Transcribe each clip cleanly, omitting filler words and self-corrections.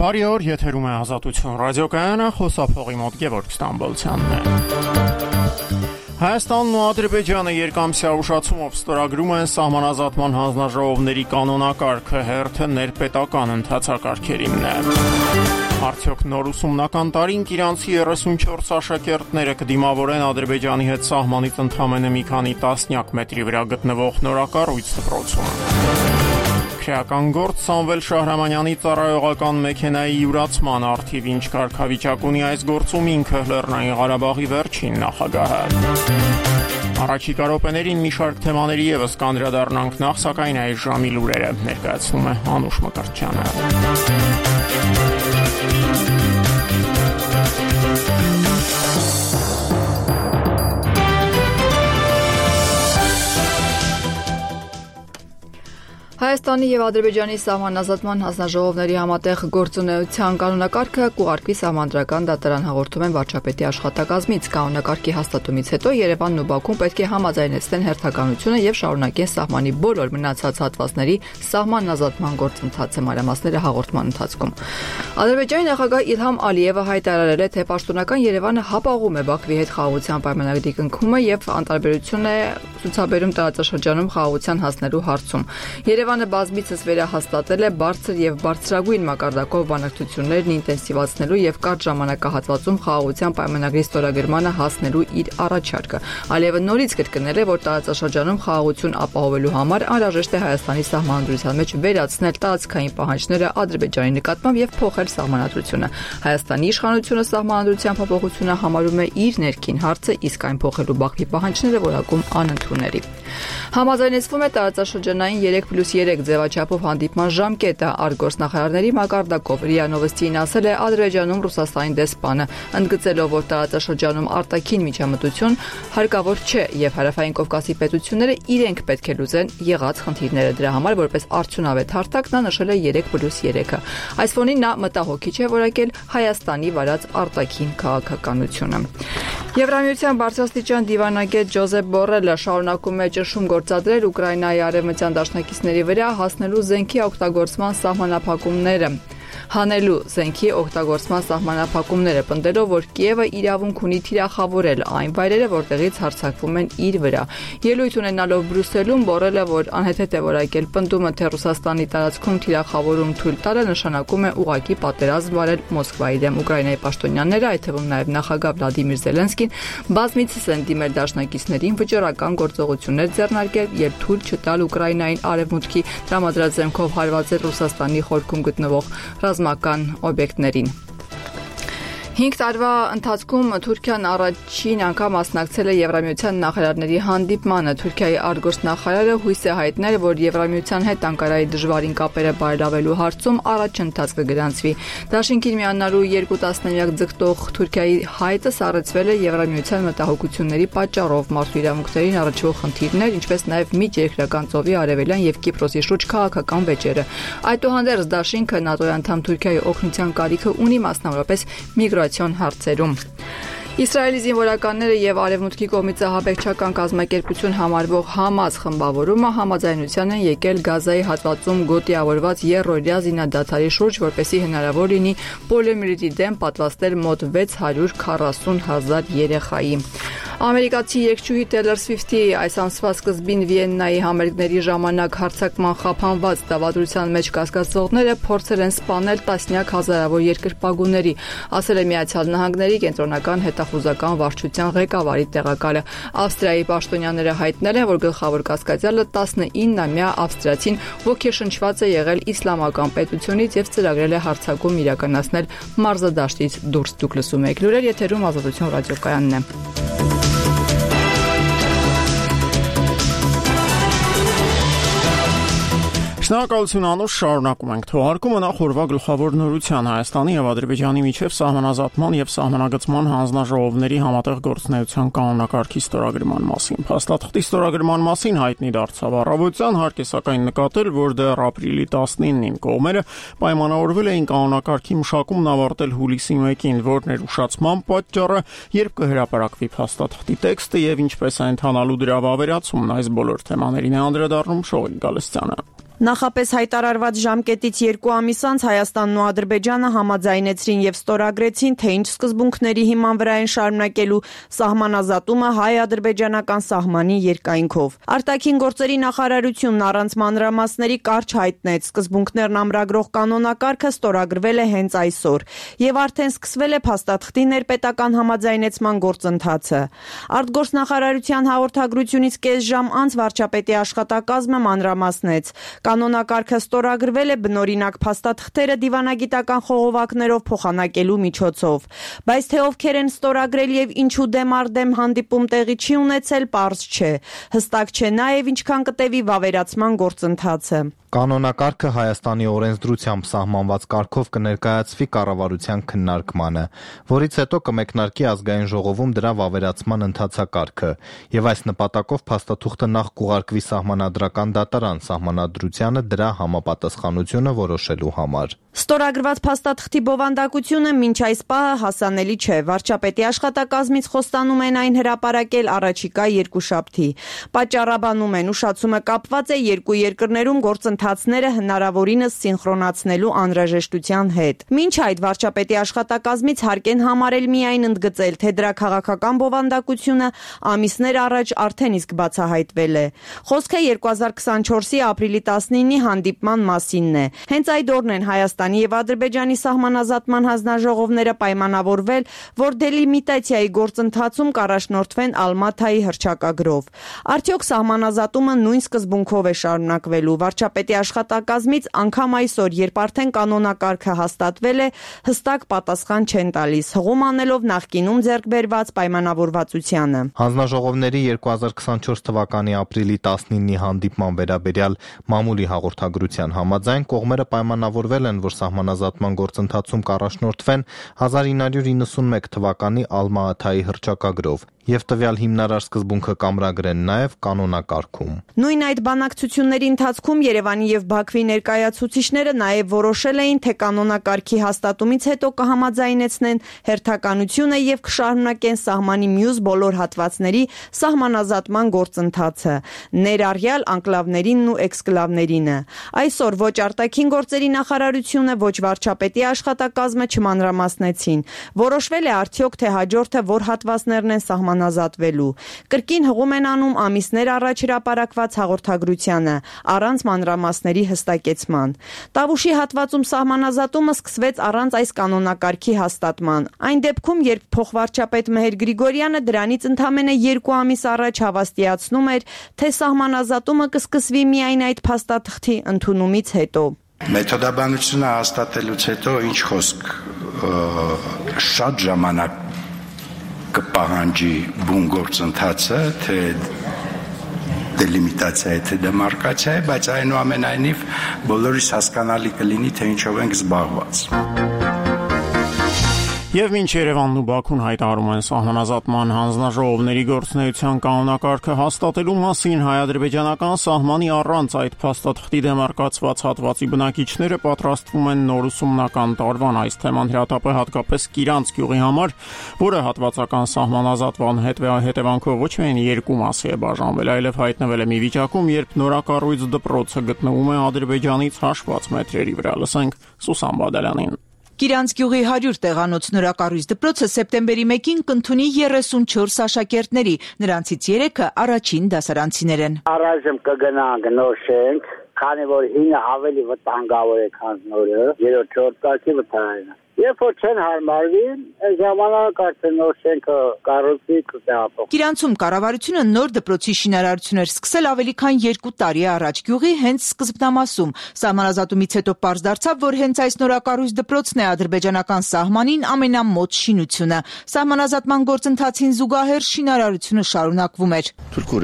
Բարի օր, եթերում է Ազատություն ռադիոկայանը, խոսափողի մոտ Գևորգ Ստամբոլցյանն է։ Հայաստանն ու Ադրբեջանը երկամսյա ուշացումով ստորագրում են սահմանազատման հանձնաժողովների կանոնակարգը, հերթը ներպետական ընթացակարգերին է։ Արդյոք նոր ուսումնական տարին իրանցի 34 աշակերտները կդիմավորեն Ադրբեջանի հետ սահմանից ընդամենը մի քանի տասնյակ մետրի վրա գտնվող նորակառույց դպրոցում։ Քրեական գործ Սամվել Շահրամանյանի ծառայողական մեքենայի յուրացման առթիվ ինչ կարգավիճակ ունի այս գործում ինքը Լեռնային Ղարաբաղի վերջին նախագահը։ Առաջիկա րոպեներին մի շարք թեմաների ևս կանդրադառնանք նախ, սակայն այս ժամի լուրերը ներկայացնում է Անուշ Մկրտչյանը։ Հայաստանի և Ադրբեջանի սահմանազատման հանձնաժողովների համատեղ գործունեության կանոնակարգը կուղարկվի Սահմանադրական դատարան, հաղորդում են վարչապետի աշխատակազմից։ Կանոնակարգի հաստատումից հետո Երևանն ու Բաքուն պետք է համաձայնեցնեն հերթականությունը եւ շարունակեն սահմանի բոլոր մնացած հատվածների սահմանազատման գործընթացը, մանրամասները հաղորդման ընթացքում։ Ադրբեջանի նախագահ Իլհամ Ալիևը հայտարարել է, թե պաշտոնական Երևանը հապաղում է Բաքվի հետ խաղաղության պայմանագրի կնքումը եւ անտարբերություն է ցուցաբերում տարածաշրջանում խաղաղության հասնելու հարցում։ Երևանը բազմիցս վերահաստատել է բարձր եւ բարձրագույն մակարդակով բանակցություններն ինտենսիվացնելու եւ կարճ ժամանակահատվածում խաղաղության պայմանագրի ստորագրմանը հասնելու իր առաջարկը։ Ալիևը նորից կրկնել է, որ տարածաշրջանում խաղաղություն ապահովելու համար անհրաժեշտ է Հայաստանի սահմանադրության մեջ վերացնել տարածքային պահանջները Ադրբեջանի նկատմամբ եւ փոխել սահմանադրությունը։ Հայաստանի իշխանությունը սահմանադրության փոփոխությունը համարում է իր ներքին հարցը, իսկ այն փոխելու Բաքվի պահանջները որակում անընդունելի։ Համաձայնեցվում է տարածաշրջանային 3+3 ձևաչափով հանդիպման ժամկետը արտգործնախարարների մակարդակով։ ՌԻԱ Նովոստիին ասել է Ադրբեջանում Ռուսաստանի դեսպանը, ընդգծելով, որ տարածաշրջանում արտաքին միջամտություն հարկավոր չէ եւ Հարավային Կովկասի պետությունները իրենք պետք է լուծեն եղած խնդիրները։ Դրա համար որպես արդյունավետ հարթակ նա նշել է 3+3-ը։ Այս ֆոնին նա մտահոգիչ է որակել Հայաստանի վարած արտաքին քաղաքականությունը։ Եվրամիության բարձրաստիճան դիվանագետ Ջոզեփ Բորելը շարունակում է ճնշում գործադրել Ուկրաինայի արևմտյան դաշնակիցների վրա հասնելու զենքի օգտագործման սահմանափակումները։ Հանելու զենքի օգտագործման սահմանափակումները, պնդելով, որ Կիևը իրավունք ունի թիրախավորել այն վայրերը, որտեղից հարձակվում են իր վրա։ Ելույթ ունենալով Բրյուսելում Բորելը, որ անհեթեթ է որակել պնդումը, թե Ռուսաստանի տարածքում թիրախավորում թույլ տալը նշանակում է ուղղակի պատերազմ վարել Մոսկվայի դեմ։ Ուկրաինայի պաշտոնյաները, այդ թվում նաև նախագահ Վլադիմիր Զելենսկին, բազմիցս են դիմել դաշնակիցներին վճռական գործողություններ ձեռնարկել եւ թույլ չտալ Ուկրաինային արևմուտքի տրամադրած զենքով հարվածել Ռուսաստանի խորքում գտնվող ռազմական օբյեկտներին։ 5 տարվա ընթացքում Թուրքիան առաջին անգամ մասնակցել է Եվրամիության նախարարների հանդիպմանը։ Թուրքիայի արտգործնախարարը հույս է հայտնել, որ Եվրամիության հետ Անկարայի դժվարին կապերը բարելավելու հարցում առաջընթաց կգրանցվի։ Դաշինքին միանալու 2 տասնամյակ ձգտող Թուրքիայի հայտը սառեցվել է Եվրամիության մտահոգությունների պատճառով, մարդու իրավունքներին առնչվող խնդիրներ, ինչպես նաև միջերկրական ծովի արևելյան եւ Կիպրոսի շուրջ քաղաքական վեճերը։ Այդուհանդերձ Դաշինքը ՆԱՏՕ-ի անդամ Թուրքիայի օգնության կարիքը ունի մասնավորապես միգրացիոն հարցերում։ Իսրայելի զինվորականները եւ Արևմուտքի կողմից ահաբեկչական կազմակերպություն համարվող Համաս խմբավորումը համաձայնության են եկել Գազայի հատվածում գոտիավորված երրորդյա զինադադարի շուրջ, որպեսզի հնարավոր լինի պոլիոմիելիտի դեմ պատվաստել մոտ 640,000 երեխայի։ Ամերիկացի երգչուհի Taylor Swift-ի այս ամսվա սկզբին Վիեննայի համերգների ժամանակ հարձակման խափանված դավադրության մեջ կասկածվողները փորձել են սպանել տասնյակ հազարավոր երկրպագուների, ասել է Միացյալ Նահանգների կենտրոնական հետախուզական վարչության ղեկավարի տեղակալը։ Ավստրիայի պաշտոնյաները հայտնել են, որ գլխավոր կասկածյալը 19-ամյա ավստրիացին ոգեշնչված է եղել իսլամական պետությունից եւ ծրագրել է հարձակում իրականացնել մարզադաշտից դուրս։ Դուք լսում եք լուրեր, եթերում Ազատություն ռադիոկայանն է։ Շնորհակալություն Անուշ, շարունակում ենք թողարկումը նախ օրվա գլխավոր նորության Հայաստանի եւ Ադրբեջանի միջև սահմանազատման եւ սահմանագծման հանձնաժողովների համատեղ գործունեության կանոնակարգի ստորագրման մասին։ Փաստաթղթի ստորագրման մասին հայտնի դարձավ առավոտյան, հարկ է սակայն նկատել, որ դեռ ապրիլի 19-ին կողմերը պայմանավորվել էին կանոնակարգի մշակումն ավարտել հուլիսի 1-ին, որն էր ուշացման պատճառը, երբ կհրապարակվի փաստաթղթի տեքստը եւ ինչպես է ընթանալու դրա վավերացումն։ Այս բոլոր թեմաներին է անդրադառնում Շողիկ Գալստյանը։ Նախապես հայտարարված ժամկետից 2 ամիս անց Հայաստանն ու Ադրբեջանը համաձայնեցրին եւ ստորագրեցին, թե ինչ սկզբունքների հիման վրա են շարունակելու սահմանազատումը հայ-ադրբեջանական սահմանի երկայնքով։ Արտաքին գործերի նախարարությունն առանց մանրամասների կարճ հայտնեց, սկզբունքներն ամրագրող կանոնակարգը ստորագրվել է հենց այսօր եւ արդեն սկսվել է փաստաթղթի ներպետական համաձայնեցման գործընթացը։ Արտգործնախարարության հաղորդագրությունից կես ժամ անց վարչապետի աշխատակազմը մանրամասնեց։ Կանոնակարգը ստորագրվել է բնօրինակ փաստաթղթերը դիվանագիտական խողովակներով փոխանակելու միջոցով, բայց թե ովքեր են ստորագրել եւ ինչու դեմ առ դեմ հանդիպում տեղի չի ունեցել, պարզ չէ։ Հստակ չէ նաեւ ինչքան կտևի վավերացման գործընթացը։ Կանոնակարգը Հայաստանի օրենսդրությամբ սահմանված կարգով կներկայացվի կառավարության քննարկմանը, որից հետո կմեկնարկի ազգային ժողովում դրա վավերացման ընթացակարգը, եւ այս նպատակով փաստաթուղթը նախ կուղարկվի սահմանադրական դատարան սահմանադրությանը դրա համապատասխանությունը որոշելու համար։ Ստորագրված փաստաթղթի բովանդակությունը մինչ այս պահը հասանելի չէ։ Վարչապետի աշխատակազմից խոստանում են այն հրապարակել առաջիկա երկուշաբթի։ Պատճառաբանում են, ուշացումը կապված է երկու երկրներում գործընթացները հնարավորինս սինխրոնացնելու անհրաժեշտության հետ։ Մինչ այդ վարչապետի աշխատակազմից հարկ են համարել միայն ընդգծել, թե դրա քաղաքական բովանդակությունը ամիսներ առաջ արդեն իսկ բացահայտվել է։ Խոսքը 2024-ի ապրիլի 19-ի հանդիպման մասինն է։ Հենց այդ օրն են Հայաստանի եւ Ադրբեջանի սահմանազատման հանձնաժողովները պայմանավորվել, որ դելիմիտացիայի գործընթացում կառաջնորդվեն Ալմաթայի հռչակագրով։ Արդյոք սահմանազատումը նույն սկզբունքով է շարունակվելու։ Վարչապետի աշխատակազմից անգամ այսօր, երբ արդեն կանոնակարգը հաստատվել է, հստակ պատասխան չեն տալիս, հղում անելով նախկինում ձեռք բերված պայմանավորվածությանը։ Հանձնաժողովների 2024 թվականի ապրիլի 19-ի հանդիպման վերաբերյալ մամուլի հաղորդագրության համաձայն կողմերը պայմանավորվել են, որ սահմանազատման գործընթացում կառաջնորդվեն 1991 թվականի Ալմա-Աթայի հռչակագրով եւ տվյալ հիմնարար սկզբունքը կամրագրեն նաեւ կանոնակարգում։ Նույն այդ բանակցությունների ընթացքում Երևանի եւ Բաքվի ներկայացուցիչները նաեւ որոշել էին, թե կանոնակարգի հաստատումից հետո կհամաձայնեցնեն հերթականությունը եւ կշարունակեն սահմանի մյուս բոլոր հատվածների սահմանազատման գործընթացը, ներառյալ անկլավներինն ու էքսկլավներինը։ Այսօր ոչ արտաքին գործերի նախարարությունը, ոչ վարչապետի աշխատակազմը չմանրամասնեցին։ Որոշվել է արդյոք, թե հաջորդը որ հատվածներն են սահմանազատվելու։ Կրկին հղում են անում ամիսներ առաջ հրապարակված հաղորդագրությանը, առանց մանրամասների հստակեցման։ Տավուշի հատվածում սահմանազատումը սկսվեց առանց այս կանոնակարգի հաստատման։ Այն դեպքում, երբ փոխվարչապետ Մեհեր Գրիգորյանը դրանից ընդամենը 2 ամիս առաջ հավաստիացնում էր, թե սահմանազատումը կսկսվի միայն այդ փաստաթղթի ընդունումից հետո։ Մեթոդաբանությունը հաստատելուց հետո ինչ խոսք շատ ժամանակ կպահանջի բուն գործընթացը, թե դելիմիտացիա է, թե դեմարկացիա է, բայց այնուամենայնիվ բոլորիս հասկանալի կլինի, թե ինչով ենք զբաղված։ Եվ մինչ Երևանն ու Բաքուն հայտարարում են սահմանազատման հանձնաժողովների գործունեության կանոնակարգը հաստատելու մասին, հայ-ադրբեջանական սահմանի առանց այդ փաստաթղթի դեմարկացված հատվածի բնակիչները պատրաստվում են նոր ուսումնական տարվան։ Այս թեման հրատապ է հատկապես Կիրանց գյուղի համար, որը հատվածական սահմանազատման հետևանքով ոչ միայն երկու մասի է բաժանվել, այլև հայտնվել է մի վիճակում, երբ նորակառույց դպրոցը գտնվում է Ադրբեջանից հաշված մետրերի վրա։ Լսենք Սուսան Բադալյանին։ Կիրանց գյուղի 100 տեղանոց նորակառույց դպրոցը սեպտեմբերի 1-ին կընդունի 34 աշակերտների, նրանցից 3-ը առաջին դասարանցիներ են։ Առայժմ կգնանք նոր շենք, քանի որ 9 ավելի վտանգավոր է, քան նորը, 3-4 տակի վտանգ։ Երբ որ չեն հարմարվի, այս ժամանակ արդեն նոր շենքը կառուցի կտեղափոխվի։ Կիրանցում կառավարությունը նոր դպրոցի շինարարություն էր սկսել ավելի քան 2 տարի առաջ գյուղի հենց սկզբնամասում։ Սահմանազատումից հետո պարզ դարձավ, որ հենց այս նորակառույց դպրոցն է ադրբեջանական սահմանին ամենամոտ շինությունը։ Սահմանազատման գործընթացին զուգահեռ շինարարությունը շարունակվում էր։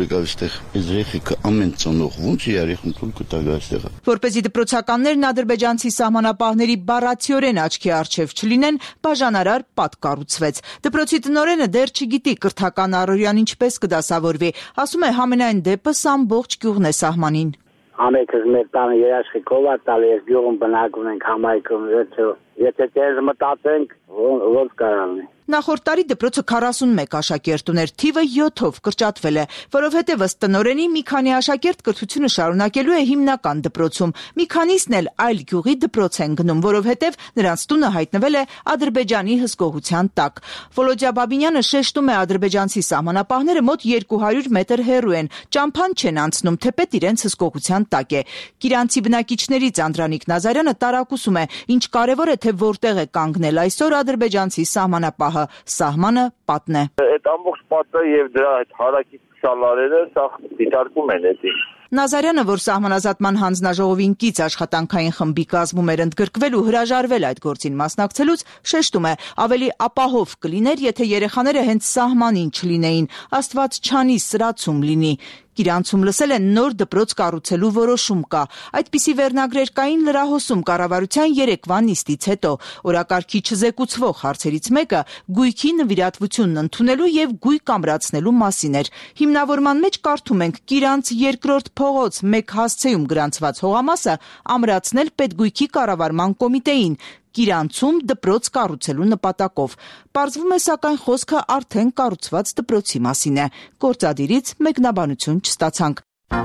Որպեսզի դպրոցականներն ադրբեջանցի սահմանապահների բառացիորեն աչքի առջև չլինեն, բաժանարար պատ կառուցվեց։ Դպրոցի տնօրենը դեռ չգիտի կրթական առօրյան ինչպես կդասավորվի, ասում է համենայն դեպս ամբողջ գյուղն է սահմանին։ Ամենքս մեր տանը երաշխիքով է տալի, ես գյուղում բնակվում ենք համայնքում, եթե դες մտածենք, ոնց կարողանանք։ Նախորդ տարի դպրոցը 41 աշակերտ ուներ, թիվը 7-ով կրճատվել է, որովհետև ըստ տնօրենի մի քանի աշակերտ կրթությունը շարունակելու է հիմնական դպրոցում, մի քանիսն էլ այլ գյուղի դպրոց են գնում, որովհետև նրանց տունը հայտնվել է Ադրբեջանի հսկողության տակ։ Վոլոդյա Բաբինյանը շեշտում է, ադրբեջանցի սահմանապահները մոտ 200 մետր հեռու են, ճամփան չեն անցնում, թեպետ իրենց հսկողության տակ է։ Կիրանցի բնակիչներից Անդրանիկ Նազարյանը տարակուսում է, ինչ կարևոր է, թե որտեղ է կանգնել այսօր ադրբեջանցի սահմանապահը, սահմանը պատն է։ Այդ ամբողջ պատը եւ դրա այդ հարակից քսալարերը սա դիտարկում են էդի։ Նազարյանը, որ սահմանազատման հանձնաժողովին կից աշխատանքային խմբի կազմում էր ընդգրկվել ու հրաժարվել այդ գործին մասնակցելուց, շեշտում է, ավելի ապահով կլիներ, եթե երեխաները հենց սահմանին չլինեին, Աստված չանի սրացում լինի։ Կիրանցում լսել են նոր դպրոց կառուցելու որոշում կա։ Այդպիսի վերնագրեր կային լրահոսում կառավարության երեկվա նիստից հետո։ Օրակարգի չզեկուցվող հարցերից մեկը գույքի նվիրատվությունն ընդունելու եւ գույք ամրացնելու մասին էր։ Հիմնավորման մեջ կարդում ենք Կիրանց երկրորդ փողոց 1 հասցեում գրանցված հողամասը ամրացնել պետգույքի կառավարման կոմիտեին։ Կիրանցում դպրոց կառուցելու նպատակով։ Պարզվում է, սակայն խոսքը արդեն կառուցված դպրոցի մասին է։ Գործադիրից մեկնաբանություն չստացանք։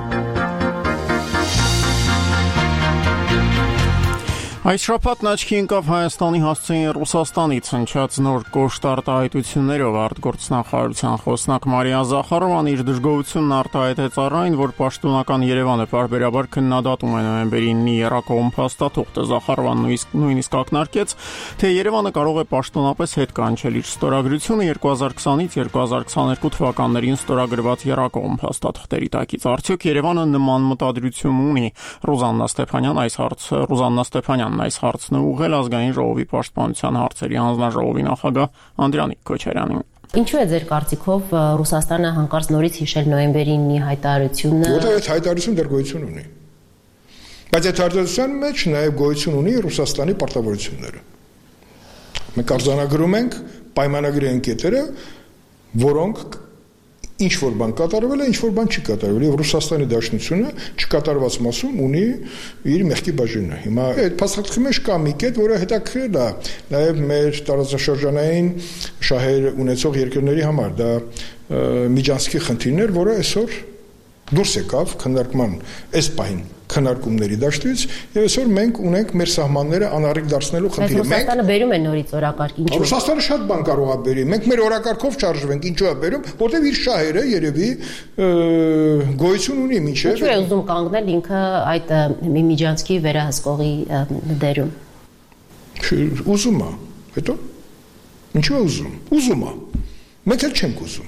Այս շաբաթն աչքի ընկավ Հայաստանի հասցեին Ռուսաստանից հնչած նոր կոշտ արտահայտություններով արտգործնախարարության խոսնակ Մարիա Զախարովան իր դժգոհությունն արտահայտեց առ այն, որ պաշտոնական Երևանը պարբերաբար քննադատում է նոյեմբերի 9-ի եռակողմ փաստաթուղթը։ Զախարովան նույնիսկ ակնարկեց, թե Երևանը կարող է պաշտոնապես հետ կանչել իր ստորագրությունը 2020-ից 2022 թվականներին ստորագրված եռակողմ փաստաթղթերի տակից։ Արդյոք Երևանը նման մտադրություն ունի։ Ռուզաննա Ստեփանյանն այս հարցն ուղղել ազգային ժողովի պաշտպանության հարցերի հանձնաժողովի նախագահ Անդրանիկ Քոչարյանին։ Ինչու է ձեր կարծիքով Ռուսաստանը հանկարծ նորից հիշել նոյեմբերի 9-ի հայտարարությունը։ Որտեղ այդ հայտարարությունը դեռ գոյություն ունի։ Բայց այդ հայտարարության մեջ նաև գոյություն ունի Ռուսաստանի պարտավորությունները։ Մենք արձանագրում ենք պայմանագրի ընկետերը, որոնք ինչ որ բան կատարվել է, ինչ որ բան չի կատարվել, եւ Ռուսաստանի Դաշնությունը չկատարված մասում ունի իր մեղքի բաժինը։ Հիմա այդ փաստաթղթի մեջ կա մի կետ, որը հետաքրքիր է նաեւ մեր տարածաշրջանային շահեր ունեցող երկրների համար, դա Միջանցքի խնդիրն էր, որը այսօր դուրս եկավ քննարկման այս պահին քննարկումների դաշտից եւ այսօր մենք ունենք մեր սահմանները անառիկ դարձնելու խնդիրը։ Ռուսաստանը բերում է նորից օրակարգ, ինչու։ Ռուսաստանը շատ բան կարող է բերի։ Մենք մեր օրակարգով չարժվենք, ինչու է բերում, որտեղ իր շահերը երևի գոյություն ունի մինչեւ։ Ինչու է ուզում կանգնել ինքը այդ Միջանցքի վերահսկողի դերում։ Ուզում է, հետո ինչու է ուզում։ Ուզում է։ Մենք էլ չենք ուզում։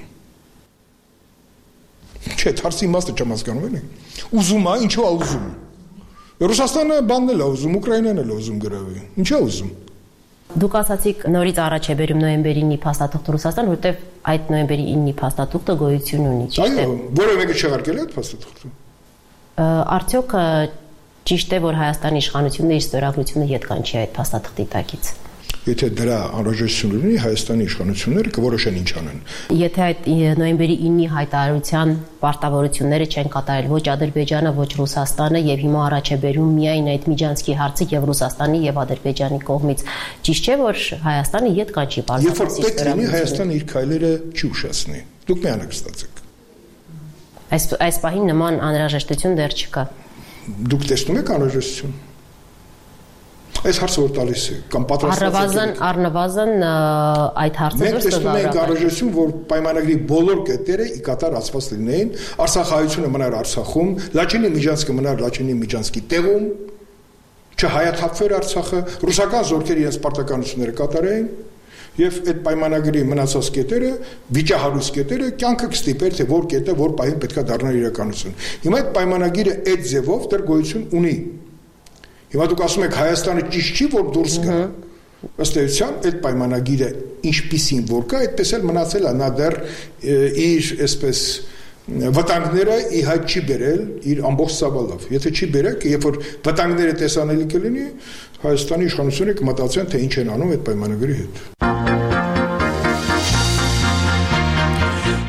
Չէ, հարցի իմաստը չեմ հասկանում էլի։ Ուզում է, ինչու է ուզում։ Ռուսաստանը բանն էլ է ուզում, Ուկրաինան էլ է ուզում գրավի։ Ինչու է ուզում։ Դուք ասացիք նորից առաջ է բերում նոյեմբերի 9-ի փաստաթուղթը Ռուսաստան, որտեղ այդ նոյեմբերի 9-ի փաստաթուղթը գոյություն ունի, ճիշտ է։ Այո, որը մեկը չեղարկել է այդ փաստաթուղթը։ Արդյոք ճիշտ է, որ Հայաստանի իշխանությունները իր ստորագրությունը ետ կանչի այդ փաստաթղթի տակից։ Եթե դրա անհրաժեշտություն ունի, Հայաստանի իշխանությունները կորոշեն ինչ անեն։ Եթե այդ նոյեմբերի 9-ի հայտարարության պարտավորությունները չեն կատարել ոչ Ադրբեջանը, ոչ Ռուսաստանը եւ հիմա առաջ է բերում միայն այդ Միջանցքի հարցը եւ Ռուսաստանի եւ Ադրբեջանի կողմից, ճիշտ չէ, որ Հայաստանը ետ կանչի պարտավորությունները։ Երբ որ պետք լինի, Հայաստանը իր քայլերը չի ուշացնի։ Դուք միանակ ստացեք։ Այս պահին նման անհրաժեշտություն դեռ չկա։ Դուք տեսնում եք անհրաժեշտություն։ Այս հարցը որ տալիս է կամ պատրաստված առնվազն այդ հարցը դուրս կգա։ Մենք տեսնում ենք անհրաժեշտություն, որ պայմանագրի բոլոր կետերը ի կատար ածված լինեին, Արցախայությունը մնար Արցախում, Լաչինի Միջանցքը մնար Լաչինի Միջանցքի տեղում, չհայաթափվեր Արցախը, ռուսական զորքերը իրենց պարտականությունները կատարեին, եւ այդ պայմանագրի մնացած կետերը, վիճահարույց կետերը կյանքը կստիպեր, թե որ կետը որ պահին պետքա դառնա իրականություն։ Հիմա այդ պայմանագիրը այդ ձևով դեռ գոյություն ունի։ Հիմա դուք ասում եք Հայաստանը ճիշտ չի, որ դուրս գա։ Ըստ էության այդ պայմանագիրը ինչպիսին որ կա, այդպես էլ մնացել է, նա դեռ իր այսպես վտանգները ի հայտ չի բերել իր ամբողջ ծավալով։ Եթե չի բերեք, երբ որ վտանգները տեսանելի կլինի, Հայաստանի իշխանությունները կմտածեն, թե ինչ են անում այդ պայմանագրի հետ։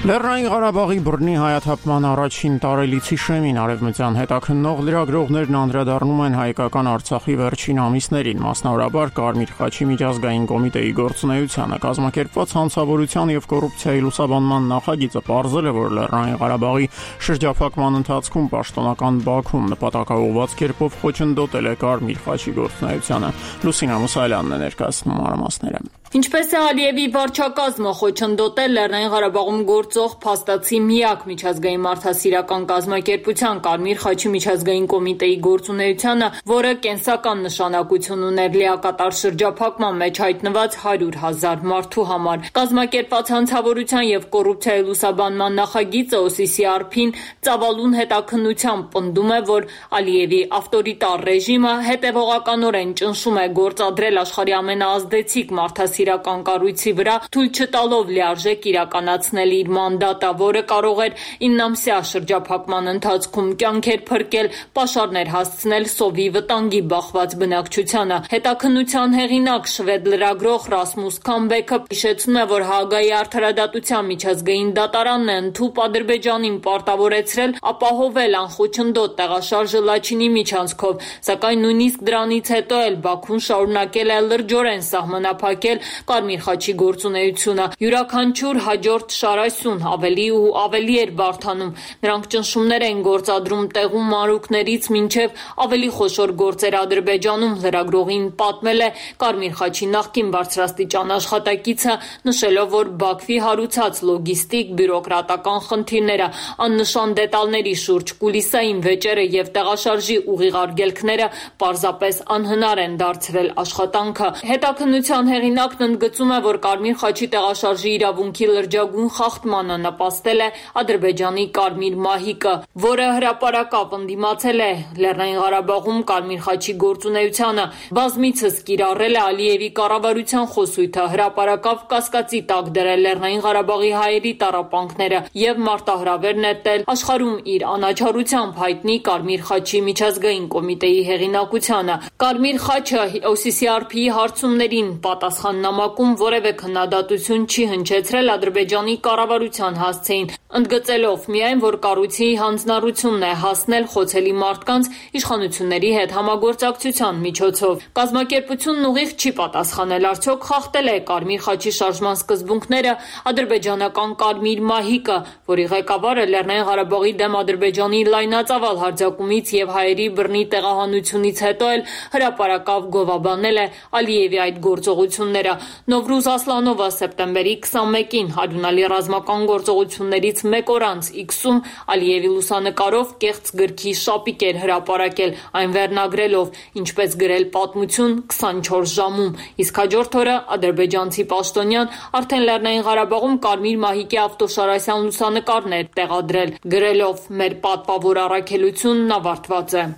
Լեռնային Ղարաբաղի բռնի հայաթափման առաջին տարելիցի շեմին արևմտյան հետաքննող լրագրողներն անդրադառնում են հայկական Արցախի վերջին ամիսներին, մասնավորաբար Կարմիր խաչի միջազգային կոմիտեի գործունեությանը։ Կազմակերպված հանցավորության եւ կոռուպցիայի լուսաբանման նախագիծը պարզել է, որ Լեռնային Ղարաբաղի շրջափակման ընթացքում պաշտոնական Բաքուն նպատակաուղղված կերպով խոչընդոտել է Կարմիր խաչի գործունեությանը։ Լուսինա Մուսալյանն է ներկայացնում մանրամասները։ Ինչպես է Ալիևի վարչակազմը խոչընդոտել Լեռնային Ղարաբաղում գործող փաստացի միակ միջազգային մարդասիրական կազմակերպության Կարմիր խաչի միջազգային կոմիտեի գործունեությանը, որը կենսական նշանակություն ուներ լիակատար շրջափակման մեջ հայտնված 100,000 մարդու համար։ Կազմակերպված հանցավորության եւ կոռուպցիայի լուսաբանման նախագիծը OCCRP-ին ծավալուն հետաքննությամբ պնդում է, որ Ալիևի ավտորիտար ռեժիմը հետևողականորեն ճնշում է գործադրել աշխարհի ամենաազդեցիկ մարդասիրական կառույցի վրա, թույլ չտալով լիարժեք իրականացնել իր մանդատը, որը կարող էր 9-ամսյա շրջափակման ընթացքում կյանքեր փրկել, պաշարներ հասցնել սովի վտանգի բախված բնակչությանը։ Հետաքննության հեղինակ շվեդ լրագրող Ռասմուս Քամբեքը հիշեցնում է, որ Հաագայի արդարադատության միջազգային դատարանն է ընդհուպ Ադրբեջանին պարտավորեցրել ապահովել անխոչնդոտ տեղաշարժը Լաչինի միջանցքով, սակայն նույնիսկ դրանից հետո էլ Բաքուն շարունակել է լրջորեն սահմանափակել Կարմիր խաչի գործունեությունը։ Յուրաքանչյուր հաջորդ շարասյուն ավելի ու ավելի էր բարդանում։ Նրանք ճնշումներ են գործադրում տեղում մանրուքներից մինչև ավելի խոշոր գործեր Ադրբեջանում, լրագրողին պատմել է Կարմիր խաչի նախկին բարձրաստիճան աշխատակիցը, նշելով, որ Բաքվի հարուցած լոգիստիկ, բյուրոկրատական խնդիրները, աննշան դետալների շուրջ կուլիսային վեճերը եւ տեղաշարժի ուղիղ արգելքները պարզապես անհնար են դարձրել աշխատանքը։ Հետաքննության հեղինակն ընդգծում է, որ Կարմիր խաչի տեղաշարժի իրավունքի լրջագույն խախտմանը նպաստել է Ադրբեջանի Կարմիր մահիկը, որը հրապարակավ ընդդիմացել է Լեռնային Ղարաբաղում Կարմիր խաչի գործունեությանը, բազմիցս կիրառել է Ալիևի կառավարության խոսույթը, հրապարակավ կասկածի տակ դրել Լեռնային Ղարաբաղի հայերի տառապանքները եւ մարտահրավեր նետել աշխարհում իր անաչառությամբ հայտնի Կարմիր խաչի միջազգային կոմիտեի հեղինակությանը։ Կարմիր խաչը OCCRP-ի հարցումներին պատասխան նամակում որևէ քննադատություն չի հնչեցրել Ադրբեջանի կառավարության հասցեին, ընդգծելով միայն, որ կառույցի հանձնառությունն է հասնել խոցելի մարդկանց իշխանությունների հետ համագործակցության միջոցով։ Կազմակերպությունն ուղիղ չի պատասխանել, արդյոք խախտել է Կարմիր խաչի շարժման սկզբունքները ադրբեջանական Կարմիր մահիկը, որի ղեկավարը Լեռնային Ղարաբաղի դեմ Ադրբեջանի լայնածավալ հարձակումից եւ հայերի բռնի տեղահանությունից հետո էլ հրապարակավ գովաբանել է Ալիևի այդ գործողությունները։ Նովրուզ Ասլանովը սեպտեմբերի 21-ին Հարյունալի ռազմական գործողություններից մեկ օր անց X-ում Ալիևի լուսանկարով կեղծ գրքի շապիկ էր հրապարակել, այն վերնագրելով, ինչպես գրել պատմություն 24 ժամում, իսկ հաջորդ օրը ադրբեջանցի պաշտոնյան արդեն Լեռնային Ղարաբաղում Կարմիր մահիկի ավտոշարասյան լուսանկարն էր տեղադրել, գրելով «Մեր պատվավոր առաքելությունն ավարտված է»։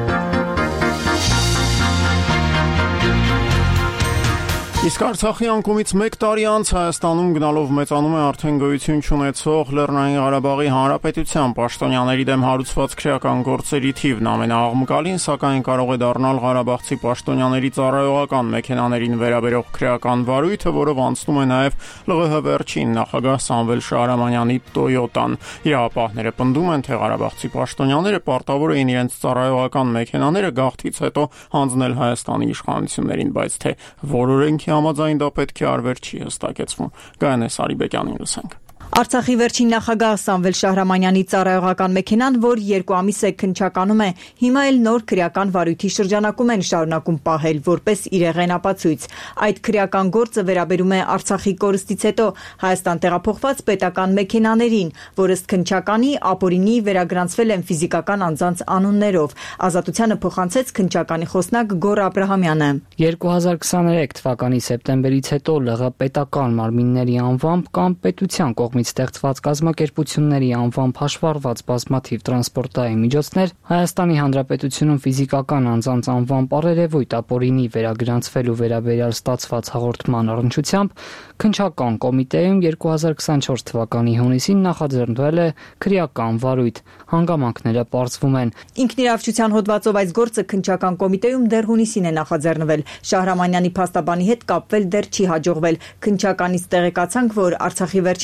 Իսկ Արցախի անկումից 1 տարի անց Հայաստանում գնալով մեծանում է արդեն գոյություն չունեցող Լեռնային Ղարաբաղի Հանրապետության պաշտոնյաների դեմ հարուցված քրեական գործերի թիվն ամենաաղմկալին, սակայն կարող է դառնալ ղարաբաղցի պաշտոնյաների ծառայողական մեքենաներին վերաբերող քրեական վարույթը, որով անցնում է նաև ԼՂՀ վերջին նախագահ Սամվել Շահրամանյանի Toyota-ն։ Իրավապահները պնդում են, թե ղարաբաղցի պաշտոնյաները պարտավոր էին իրենց ծառայողական մեքենաները գաղթից հետո հանձնել Հայաստանի իշխանություններին, բայց թե որ օրենքի համաձայն դա պետք է արվեր չի հստակեցվում։ Գայանե Սարիբեկյանին լսենք։ Արցախի վերջին նախագահ Սամվել Շահրամանյանի ծառայողական մեքենան, որ 2 ամիս է քննչականում է, հիմա էլ նոր քրեական վարույթի շրջանակում են շարունակում պահել որպես իրեղեն ապացույց։ Այդ քրեական գործը վերաբերում է Արցախի կորստից հետո Հայաստան տեղափոխված պետական մեքենաներին, որ ըստ քննչականի ապօրինի վերագրանցվել են ֆիզիկական անձանց անուններով։ Ազատությանը փոխանցեց քննչականի խոսնակ Գոռ Աբրահամյանը։ 2023 թվականի սեպտեմբերից հետո ԼՂ պետական մարմինների անվամբ կամ պետության կողմից ստեղծված կազմակերպությունների անվամբ հաշվառված բազմաթիվ տրանսպորտային միջոցներ Հայաստանի Հանրապետությունում ֆիզիկական անձանց անվամբ առերևույթ ապօրինի վերագրանցվելու վերաբերյալ ստացված հաղորդման առնչությամբ քննչական կոմիտեում 2024 թվականի հունիսին նախաձեռնվել է քրեական վարույթ։ Հանգամանքները պարզվում են։ Ինքնիրավչության հոդվածով այս գործը քննչական կոմիտեում դեռ հունիսին է նախաձեռնվել։ Շահրամանյանի փաստաբանի հետ կապվել դեռ չի հաջողվել։ Քննչականից տեղեկացանք, որ Արցախի վերջին ղեկավար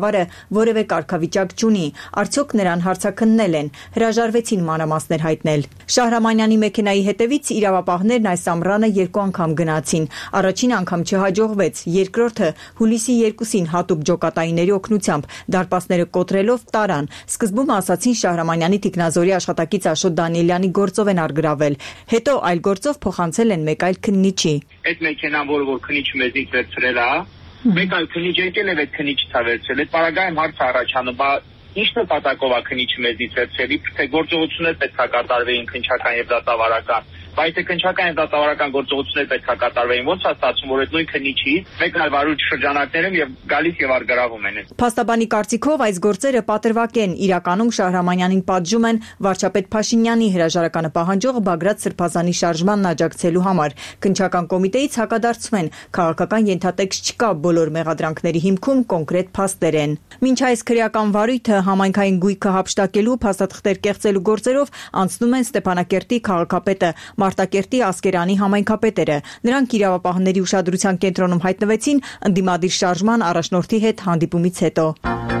ղեկավարը որևէ կարգավիճակ չունի, արդյոք նրան հարցաքննել են, հրաժարվեցին մանրամասներ հայտնել։ Շահրամանյանի մեքենայի հետևից իրավապահներն այս ամռանը 2 անգամ գնացին, առաջին անգամ չհաջողվեց, երկրորդը հուլիսի 2-ին հատուկ ջոկատայինների օգնությամբ դարպասները կոտրելով տարան։ Սկզբում ասացին Շահրամանյանի թիկնազորի աշխատակից Աշոտ Դանիելյանի գործով են արգրավել, հետո այլ գործով փոխանցել են մեկ այլ քննիչի։ Այդ մեքենան, որը քննիչը մեզնից վերցրել է, մեկ այլ քննիչ եկել է այդ քննիչը ցա վերցրել։ Այդ պարագայում հարց առաջանում, բա ինչ նպատակով է քննիչը մեզնից վերցրել, թե գործողություններ պետք է կատարվեին քննչական եւ դատավարական։ Բայց եթե քննչական եւ դատավարական գործողություններ պետք է կատարվեին, ոնց է ստացվում, որ այդ նույն քննիչի մեկ այլ վարույթ շրջանակներում եւ գալիս եւ արգրավում են։ Փաստաբանի կարծիքով այս գործերը պատրվակ են, իրականում Շահրամանյանին պատժում են վարչապետ Փաշինյանի հրաժարականը պահանջող Բագրատ Սրբազանի շարժմանն աջակցելու համար։ Քննչական կոմիտեից հակադարձում են, քաղաքական ենթատեքստ չկա, բոլոր մեղադրանքների հիմքում կոնկրետ փաստեր են։ Մինչ այս քրեական վարույթը համայնքային գույքը հափշտակելու, փաստաթղթեր կեղծելու գործերով անցնում են Ստեփանակերտի քաղաքապետը, Մարտակերտի Ասկերանի համայնքապետերը։ Նրանք իրավապահների ուշադրության կենտրոնում հայտնվեցին ընդդիմադիր շարժման առաջնորդի հետ հանդիպումից հետո։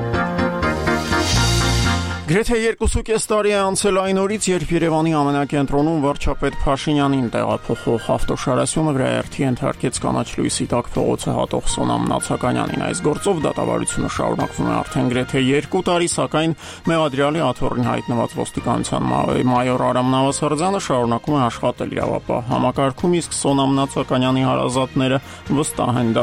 Գրեթե 2.5 տարի է անցել այն օրից, երբ Երևանի ամենակենտրոնում վարչապետ Փաշինյանին տեղափոխող ավտոշարասյունը վրայերթի ենթարկեց կանաչ լույսի տակ փողոցը հատող Սոնամ Նացականյանին։ Այս գործով դատավարությունը շարունակվում է արդեն գրեթե 2 տարի, սակայն մեղադրյալի աթոռին հայտնված ոստիկանության մայոր Արամ Նավասարդյանը շարունակում է աշխատել իրավապահ համակարգում, իսկ Սոնամ Նացականյանի հարազատները վստահ են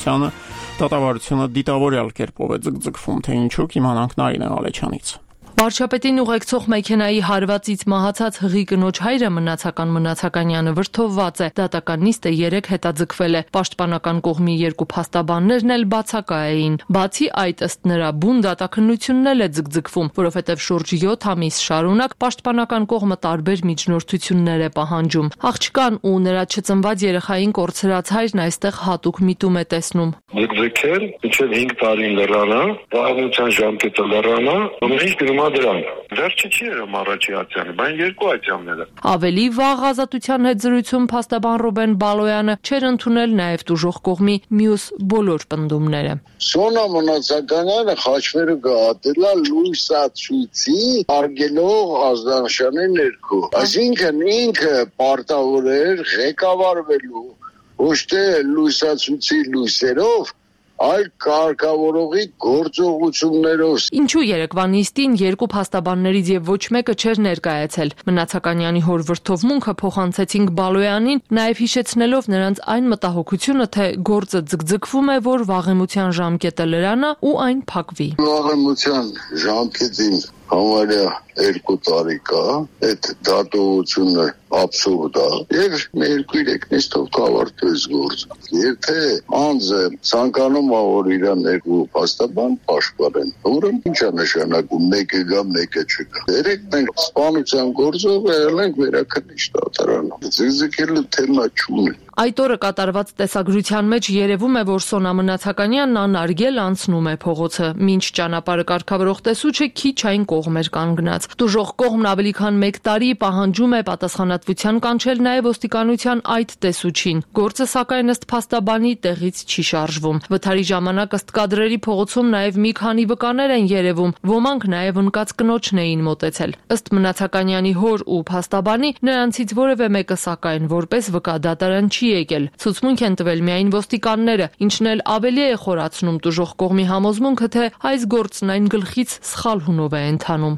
դատավարությունը դիտավորյալ կերպով է ձգձգվում, թե ինչու կիմանանք Նարինե Ալեչյանից։ Վարչապետին ուղեկցող մեքենայի հարվածից մահացած հղի կնոջ հայրը Մնացականյանը վրդովված է։ Դատական նիստը 3 հետաձգվել է։ Պաշտպանական կողմի 2 փաստաբաններն էլ բացակա էին։ Բացի այդ, ըստ նրա, բուն դատաքննությունն էլ է ձգձգվում, որովհետև շուրջ 7 ամիս շարունակ պաշտպանական կողմը տարբեր միջնորդություններ է պահանջում։ Աղջկան ու նրա չծնված երեխային կորցրած հայրն այստեղ հատուկ միտում է տեսնում։ Ձգձգել մինչև 5 տարին լրանա, վաղնության ժամկետը լրանա, դրան։ Վերջը չի երում առաջի ատյանը, բայն 2 ատյանները։ Ավելի վաղ ազատության հետ զրույցում փաստաբան Ռուբեն Բալոյանը չէր ընդունել նաև տուժող կողմի մյուս բոլոր պնդումները։ Սոնամ Նացականյանը խաչմերը գահատելա լույսացույցի արգելող ազդանշանի ներքո։ Այսինքն ինքը պարտավոր էր ղեկավարվելու ոչ թե լույսացույցի լույսերով, այլ կարգավորողի գործողություններով։ Ինչու երեկվա նիստին 2 փաստաբաններից եւ ոչ մեկը չէր ներկայացել։ Մնացականյանի հոր վրդովմունքը փոխանցեցինք Բալոյանին, նաեւ հիշեցնելով նրանց այն մտահոգությունը, թե գործը ձգձգվում է, որ վաղեմության ժամկետը լրանա ու այն փակվի։ Վաղեմության ժամկետին համարյա 2 տարի կա, այդ դատողությունը абսուրդ է, եւ 2-3 նիստով կավարտվեց գործը։ Եթե անձը ցանկանում է, որ իր ներկու փաստաբան պաշտպանեն, ուրեմն ի՞նչ է նշանակում, մեկը գա, մեկը չգա։ Երեք մենք սպանության գործով եղել ենք վերաքննիչ դատարանում։ Ձգձգելու թեմա չունի։ Այդ օրը կատարված տեսագրության մեջ երևում է, որ Սոնամ Նացականյանն անարգել անցնում է փողոցը, մինչ ճանապարհը կարգավորող տեսուչը քիչ այն կողմ էր կանգնած։ Տուժող կողմն ավելի քան 1 տարի պահանջում է պատասխանատվության կանչել նաև ոստիկանության այդ տեսուչին։ Գործը սակայն ըստ փաստաբանի տեղից չի շարժվում։ Վթարի ժամանակ ըստ կադրերի փողոցում նաև մի քանի վկաներ են երևում, ոմանք նաև ընկած կնոջն էին մոտեցել։ Ըստ Մնացականյանի հոր ու փաստաբանի, նրանցից որևէ մեկը սակայն որպես վկա դատարան չի եկել։ Ցուցմունք են տվել միայն ոստիկանները, ինչն էլ ավելի է խորացնում տուժող կողմի համոզմունքը, թե այս գործն այն գլխից սխալ հունով է ընթանում։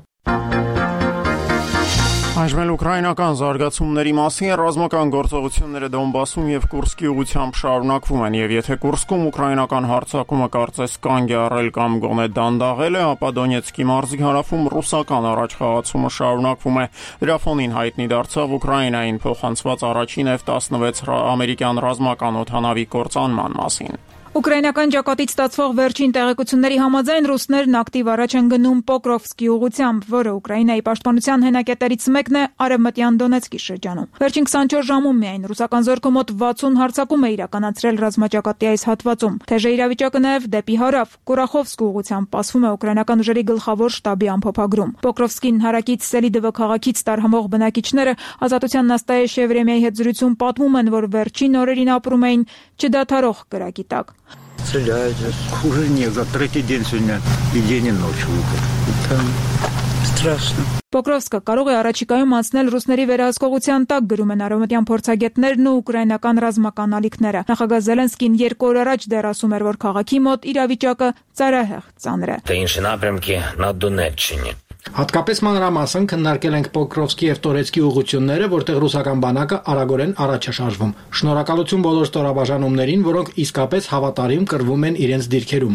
Այժմ ուկրաինական զարգացումների մասին ռազմական գործողությունները Դոնբասում եւ Կուրսկի ուղղությամբ շարունակվում են, եւ եթե Կուրսկում ուկրաինական հարձակումը կարծես կանգ է առել կամ գոնե դանդաղել է, ապա Դոնեցկի մարզի հարավում ռուսական առաջխաղացումը շարունակվում է։ Դրա ֆոնին հայտնի դարձավ Ուկրաինային փոխանցված առաջին F-16 ամերիկյան ռազմական օդանավի կործանման մասին։ Ուկրաինական ճակատից ստացվող վերջին տեղեկությունների համաձայն ռուսներն ակտիվ առաջ են գնում Պոկրովսկի ուղղությամբ, որը Ուկրաինայի պաշտպանության հենակետերից մեկն է արևմտյան Դոնեցկի շրջանում։ Վերջին 24 ժամում միայն ռուսական զորքը մոտ 60 հարձակում է իրականացրել ռազմաճակատի այս հատվածում։ Թեժ իրավիճակը նաև դեպի հարավ Կուրախովսկ ուղղությամբ ասվում է ուկրաինական ուժերի գլխավոր շտաբի ամփոփագրում։ Պոկրովսկին հարակից Սելիդովո քաղաքից տարհանող բնակիչները Ազատության նաստայե Շևրեմիայի հետ զրույցում պատմում են, որ վերջին օրերին ապրում էին չդադարող կրակի տակ։ исцеляет. Хуже нет. За третий день сегодня и день, и ночь выпал. Это страшно. Պոկրովսկը կարող է առաջիկայում անցնել ռուսների վերահսկողության տակ, գրում են արևմտյան փորձագետներն ու ուկրաինական ռազմական ալիքները։ Նախագահ Զելենսկին 2 օր առաջ դեռ ասում էր, որ քաղաքի մոտ իրավիճակը ծայրահեղ ծանր է։ Հատկապես մանրամասն քննարկել ենք Պոկրովսկի եւ Տորեցկի ուղղությունները, որտեղ ռուսական բանակը արագորեն առաջ է շարժվում։ Շնորհակալություն բոլոր ստորաբաժանումներին, որոնք իսկապես հավատարիմ կռվում են իրենց դիրքերում։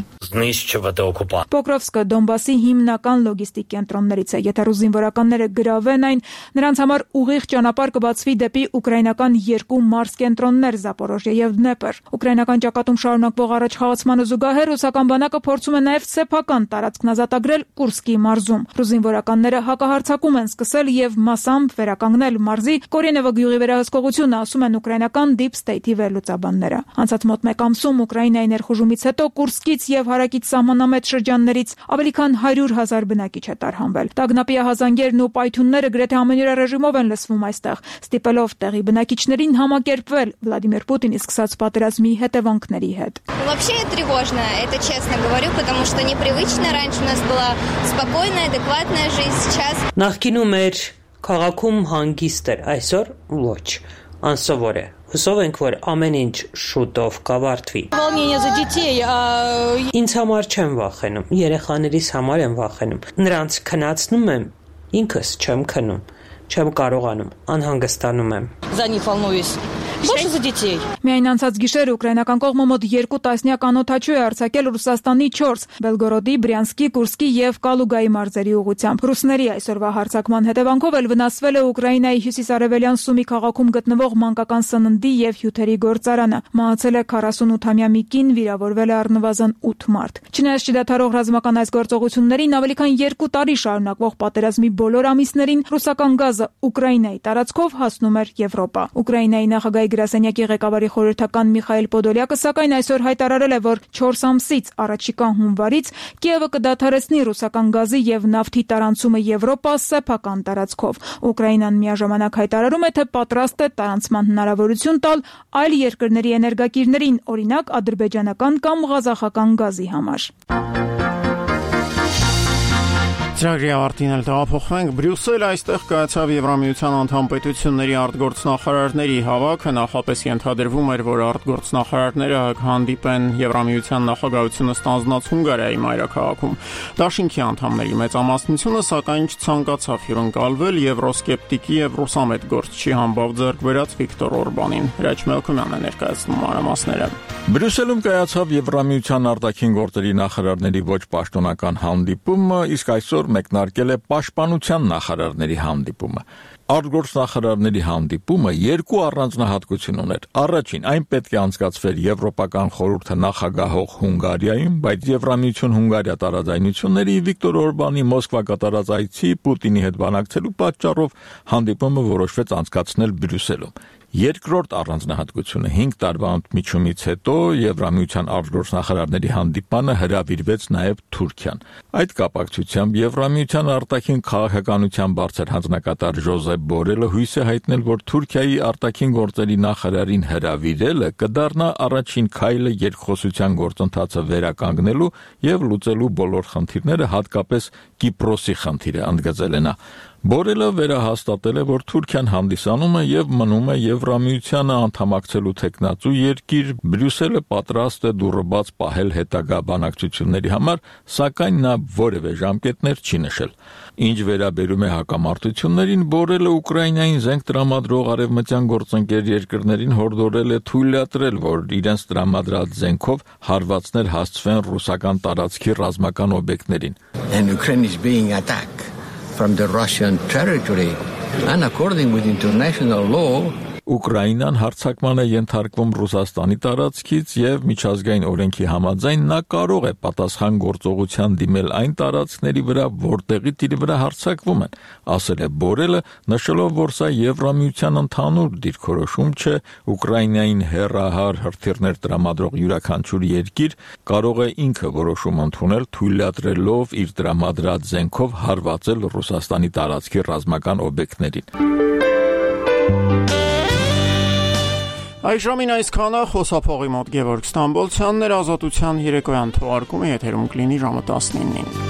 Պոկրովսկը Դոնբասի հիմնական լոգիստիկ կենտրոններից է։ Եթե ռուս զինվորականները գրավեն այն, նրանց համար ուղիղ ճանապարհ կբացվի դեպի ուկրաինական 2 մարզ կենտրոններ՝ Զապորոժիա եւ Դնեպր։ Ուկրաինական ճակատում շարունակվող առաջխաղացմանը զուգահեռ ռուսական բանակը փորձում է նաեւ սեփական տարածքն ազատագրել Կուրսկի մարզում։ Զինվորականները հակահարձակում են սկսել եւ մասամբ վերականգնել մարզի Կորենևը գյուղի վերահսկողությունը, ասում են ուկրաինական Deep State-ի վերլուծաբանները։ Անցած մոտ 1 ամսում Ուկրաինայի ներխուժումից հետո Կուրսկից եւ հարակից սահմանամետ շրջաններից ավելի քան 100,000 բնակիչ է տարհանվել։ Տագնապի ահազանգերն ու պայթյունները գրեթե ամենօրյա ռեժիմով են լսվում այստեղ, ստիպելով տեղի բնակիչներին համակերպվել Վլադիմիր Պուտինի սկսած պատերազմի հետևանքների հետ։ Вообще тревожно, это честно говорю, потому что непривычно. Раньше у нас была спокойная, адекватная жизнь, сейчас. Նախկինում էր քաղաքում հանգիստ էր, այսօր ոչ, անսովոր է։ Հուսով ենք, որ ամեն ինչ շուտով կավարտվի։ Волнение за детей. Ինձ համար չեմ վախենում, երեխաներիս համար եմ վախենում։ Նրանց քնացնում եմ, ինքս չեմ քնում, չեմ կարողանում, անհանգստանում եմ։ За них волнуюсь. Больше за детей. Միայն անցած գիշեր ուկրաինական կողմը մոտ 2 տասնյակ անօդաչու է արձակել Ռուսաստանի 4 Բելգորոդի, Բրյանսկի, Կուրսկի եւ Կալուգայի մարզերի ուղղությամբ։ Ռուսների այսօրվա հարձակման հետևանքով էլ վնասվել է Ուկրաինայի հյուսիսարևելյան Սումի քաղաքում գտնվող մանկական սննդի եւ հյութերի գործարանը։ Մահացել է 48-ամյա մի կին, վիրավորվել է առնվազն 8 մարդ։ Չնայած չդադարող ռազմական այս գործողություններին, ավելի քան 2 տարի շարունակվող պատերազմի բոլոր ամիսներին ռուսական գազը Ուկրաինայի տարածքով հասնում էր Եվրոպա։ Ուկրաինայի նախագահի գրասենյակի ղեկավարի խորհրդական Միխայել Պոդոլյակը սակայն այսօր հայտարարել է, որ 4 ամսից առաջիկա հունվարից Կիևը կդադարեցնի ռուսական գազի եւ նավթի տարանցումը Եվրոպա սեփական տարածքով։ Ուկրաինան միաժամանակ հայտարարում է, թե պատրաստ է տարանցման հնարավորություն տալ այլ երկրների էներգակիրներին, օրինակ ադրբեջանական կամ ղազախական գազի համար։ Ծրագրի ավարտին էլ տեղափոխվենք Բրյուսել, այստեղ կայացավ Եվրամիության անդամ պետությունների արտգործնախարարների հավաքը, նախապես ենթադրվում էր, որ արտգործնախարարները հանդիպեն Եվրամիության նախագահությունը ստանձնած Հունգարիայի մայրաքաղաքում։ Դաշինքի անդամների մեծամասնությունը սակայն չցանկացավ հյուրընկալվել եվրոսկեպտիկի եւ ռուսամետ գործչի համբավ ձեռք բերած Վիկտոր Օրբանին։ Հրաչ Մելքումյանն է ներկայացնում մանրամասները։ Բրյուսելում կայացավ Եվրամիության արտաքին գործերի նախարարների ոչ պաշտոնական հանդիպումը, իսկ այսօր մեկնարկել է պաշտպանության նախարարների հանդիպումը։ Արտգործնախարարների հանդիպումը 2 առանձնահատկություն ուներ։ Առաջին, այն պետք է անցկացվեր Եվրոպական խորհուրդը նախագահող Հունգարիայում, բայց Եվրամիություն Հունգարիա տարաձայնությունների Վիկտոր Օրբանի Մոսկվա կատարած այցի Պուտինի հետ բանակցելու պատճառով հանդիպումը որոշվեց անցկացնել Բրյուսելում։ Երկրորդ առանձնահատկությունը 5 տարվա ընդմիջումից հետո Եվրամիության արտգործնախարարների հանդիպանը հրավիրվեց նաև Թուրքիան։ Այդ կապակցությամբ Եվրամիության արտաքին քաղաքականության բարձր հանձնակատար Ժոզեփ Բորելը հույս է հայտնել, որ Թուրքիայի արտաքին գործերի նախարարին հրավիրելը կդառնա առաջին քայլը երկխոսության գործընթացը վերականգնելու եւ լուծելու բոլոր խնդիրները, հատկապես Կիպրոսի խնդիրը, ընդգծել է նա։ Բորելը վերահաստատել է, որ Թուրքիան հանդիսանում է եւ մնում է Եվրամիությանը անդամակցելու տեխնացու երկիր, Բրյուսելը պատրաստ է դուռը բաց պահել հետագա բանակցությունների համար, սակայն նա որևէ ժամկետներ չի նշել։ Ինչ վերաբերում է հակամարտություններին, Բորելը Ուկրաինային զենք տրամադրող արևմտյան գործընկեր երկրներին հորդորել է թույլատրել, որ իրենց տրամադրած զենքով հարվածներ հասցվեն ռուսական տարածքի ռազմական օբյեկտներին։ And Ukraine is being attacked from the Russian territory, and according with international law, Ուկրաինան հարձակման է ենթարկվում Ռուսաստանի տարածքից եւ միջազգային օրենքի համաձայն նա կարող է պատասխան գործողության դիմել այն տարածքների վրա, որտեղից իր վրա հարձակվում են, ասել է Բորելը, նշելով, որ սա Եվրամիության ընդհանուր դիրքորոշում չէ, Ուկրաինային հեռահար հրթիռներ տրամադրող յուրաքանչյուր երկիր կարող է ինքը որոշում ընդունել, թույլատրելով իր տրամադրած զենքով հարվածել Ռուսաստանի տարածքի ռազմական օբյեկտներին։ Այժմին այսքանը խոսափողի մոտ Գևորգ Ստամբոլցյանն էր, Ազատության երեկոյան թողարկումը եթերում կլինի ժամը 19-ին։